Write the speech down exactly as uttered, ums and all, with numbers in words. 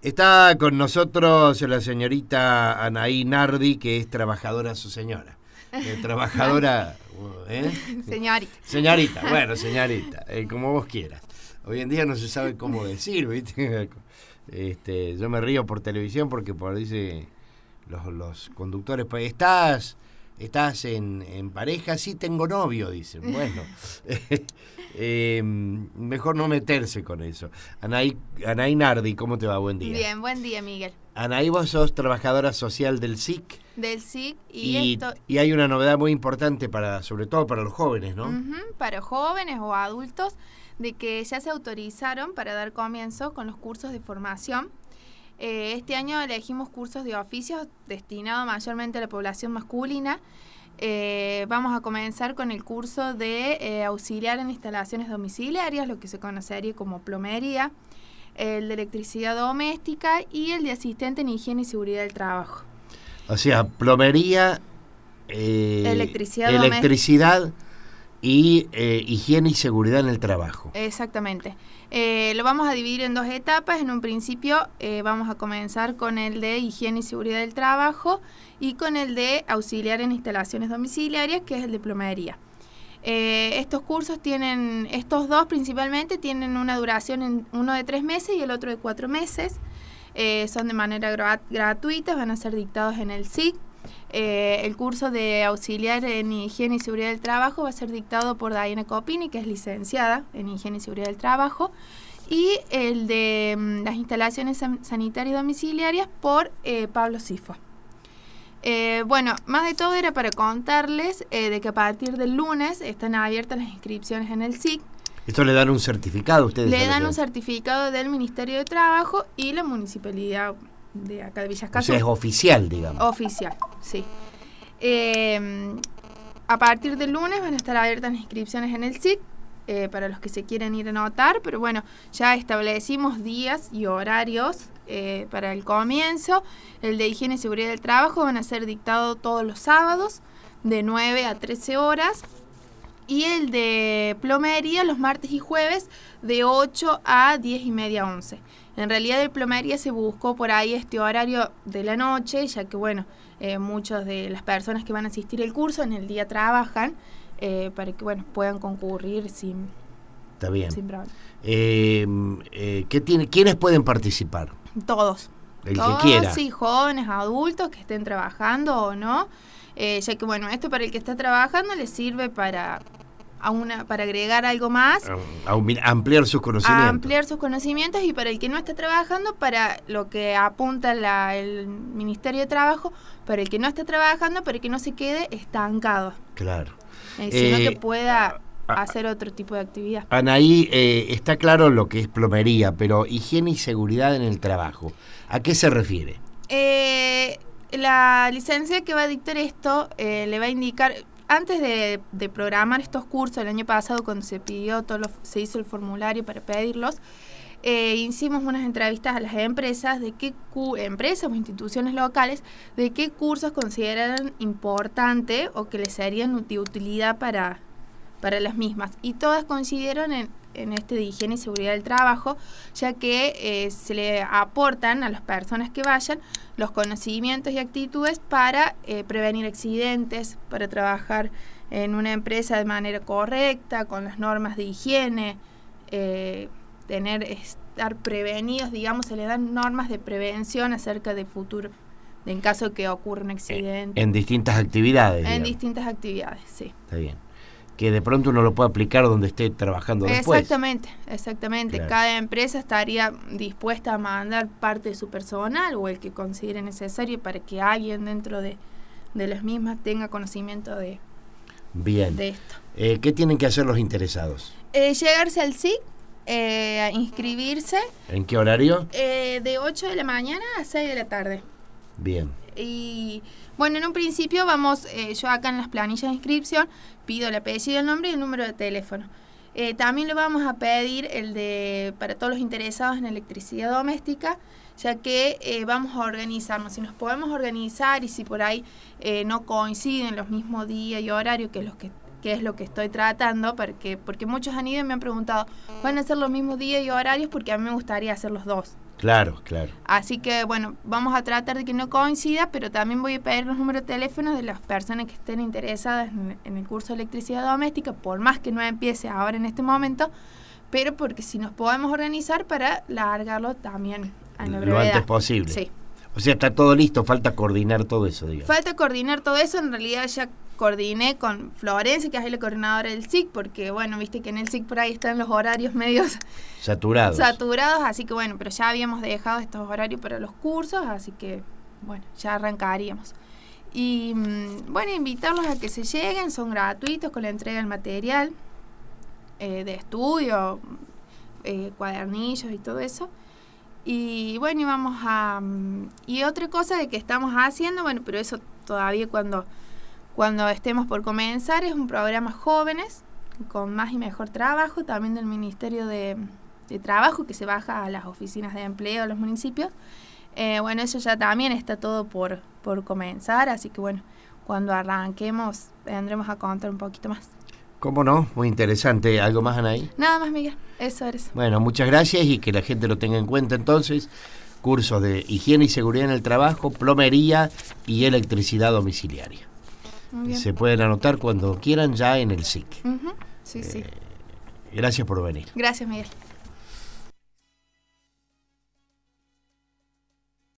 Está con nosotros la señorita Anaí Nardi, que es trabajadora su señora. Eh, trabajadora... ¿eh? Señorita. Señorita, bueno, señorita, eh, como vos quieras. Hoy en día no se sabe cómo decir, ¿viste? Este, yo me río por televisión porque por dice los, los conductores, pues, ¿estás, estás en, en pareja? Sí, tengo novio, dicen. Bueno, eh, mejor no meterse con eso. Anaí, Anaí Nardi, ¿cómo te va? Buen día. Bien, buen día, Miguel. Anaí, vos sos trabajadora social del S I C. Del S I C y, y, esto... y hay una novedad muy importante, para, sobre todo para los jóvenes, ¿no? Uh-huh, para jóvenes o adultos, de que ya se autorizaron para dar comienzo con los cursos de formación. Eh, este año elegimos cursos de oficios destinados mayormente a la población masculina. Eh, vamos a comenzar con el curso de eh, auxiliar en instalaciones domiciliarias, lo que se conocería como plomería, el de electricidad doméstica y el de asistente en higiene y seguridad del trabajo. O sea, plomería, eh, electricidad, electricidad y eh, higiene y seguridad en el trabajo. Exactamente. Eh, lo vamos a dividir en dos etapas. En un principio eh, vamos a comenzar con el de higiene y seguridad del trabajo y con el de auxiliar en instalaciones domiciliarias, que es el de plomería. Eh, estos cursos tienen, estos dos principalmente, tienen una duración, en uno de tres meses y el otro de cuatro meses. Eh, son de manera gra- gratuita, van a ser dictados en el S I C. Eh, el curso de auxiliar en higiene y seguridad del trabajo va a ser dictado por Diana Copini, que es licenciada en higiene y seguridad del trabajo, y el de um, las instalaciones san- sanitarias domiciliarias por eh, Pablo Sifo. Eh, bueno, más de todo era para contarles eh, de que a partir del lunes están abiertas las inscripciones en el S I C. ¿Esto le dan un certificado a ustedes? Le dan un certificado del Ministerio de Trabajo y la Municipalidad de acá de Villa Escazú. O sea, es oficial, digamos. Oficial, sí. Eh, a partir del lunes van a estar abiertas las inscripciones en el S I C eh, para los que se quieren ir a anotar, pero bueno, ya establecimos días y horarios eh, para el comienzo. El de higiene y seguridad del trabajo van a ser dictados todos los sábados de nueve a trece horas. Y el de plomería los martes y jueves de ocho a diez y media, once. En realidad de plomería se buscó por ahí este horario de la noche, ya que bueno, eh, muchas de las personas que van a asistir al curso en el día trabajan, eh, para que bueno puedan concurrir sin, Está bien. sin problema. Eh, eh, ¿qué tiene, ¿Quiénes pueden participar? Todos. El Todos, que quiera. Sí, jóvenes, adultos que estén trabajando o no. Eh, ya que bueno, esto para el que está trabajando le sirve para a una para agregar algo más, A, a ampliar sus conocimientos. A ampliar sus conocimientos, y para el que no está trabajando, para lo que apunta la, el Ministerio de Trabajo, para el que no está trabajando, para que no se quede estancado. Claro. Eh, sino eh, que pueda a, hacer otro tipo de actividad. Anaí, eh, está claro lo que es plomería, pero higiene y seguridad en el trabajo, ¿a qué se refiere? Eh, la licencia que va a dictar esto eh, le va a indicar, antes de, de programar estos cursos, el año pasado cuando se pidió, todo lo, se hizo el formulario para pedirlos, eh, hicimos unas entrevistas a las empresas, de qué cu- empresas o instituciones locales, de qué cursos consideran importante o que les serían de utilidad para, para las mismas. Y todas coincidieron en, en este de higiene y seguridad del trabajo, ya que eh, se le aportan a las personas que vayan los conocimientos y actitudes para eh, prevenir accidentes, para trabajar en una empresa de manera correcta, con las normas de higiene, eh, tener estar prevenidos, digamos, se le dan normas de prevención acerca de futuro, de en caso de que ocurra un accidente. En distintas actividades. En digamos. distintas actividades, sí. Está bien. Que de pronto uno lo puede aplicar donde esté trabajando después. Exactamente, exactamente. Claro. Cada empresa estaría dispuesta a mandar parte de su personal o el que considere necesario para que alguien dentro de, de las mismas tenga conocimiento de, Bien. de esto. Eh, ¿Qué tienen que hacer los interesados? Eh, llegarse al S I C, eh, a inscribirse, ¿En qué horario? eh, de ocho de la mañana a seis de la tarde. Bien. Y bueno, en un principio vamos, eh, yo acá en las planillas de inscripción pido el apellido, el nombre y el número de teléfono. Eh, también le vamos a pedir el de para todos los interesados en electricidad doméstica, ya que eh, vamos a organizarnos. Si nos podemos organizar y si por ahí eh, no coinciden los mismos días y horarios, que es los que que es lo que estoy tratando, porque, porque muchos han ido y me han preguntado, ¿van a ser los mismos días y horarios? Porque a mí me gustaría hacer los dos. Claro, claro. Así que, bueno, vamos a tratar de que no coincida, pero también voy a pedir los números de teléfonos de las personas que estén interesadas en, en el curso de electricidad doméstica, por más que no empiece ahora en este momento, pero porque si nos podemos organizar para largarlo también a la brevedad. Lo antes posible. Sí. O sea, está todo listo, falta coordinar todo eso, digamos. Falta coordinar todo eso, en realidad ya coordiné con Florencia, que es la coordinadora del S I C, porque bueno, viste que en el S I C por ahí están los horarios medios saturados. Saturados, así que bueno, pero ya habíamos dejado estos horarios para los cursos, así que bueno, ya arrancaríamos. Y bueno, invitarlos a que se lleguen, son gratuitos con la entrega del material eh, de estudio, eh, cuadernillos y todo eso. Y bueno, y vamos a... Y otra cosa de que estamos haciendo, bueno, pero eso todavía cuando, cuando estemos por comenzar, es un programa jóvenes, con más y mejor trabajo, también del Ministerio de, de Trabajo, que se baja a las oficinas de empleo de los municipios. Eh, bueno, eso ya también está todo por, por comenzar, así que bueno, cuando arranquemos vendremos a contar un poquito más. ¿Cómo no? Muy interesante. ¿Algo más, Anaí? Nada más, Miguel. Eso eres. Bueno, muchas gracias y que la gente lo tenga en cuenta entonces. Cursos de higiene y seguridad en el trabajo, plomería y electricidad domiciliaria. Muy bien. Se pueden anotar cuando quieran ya en el S I C. Uh-huh. Sí, eh, sí. Gracias por venir. Gracias, Miguel.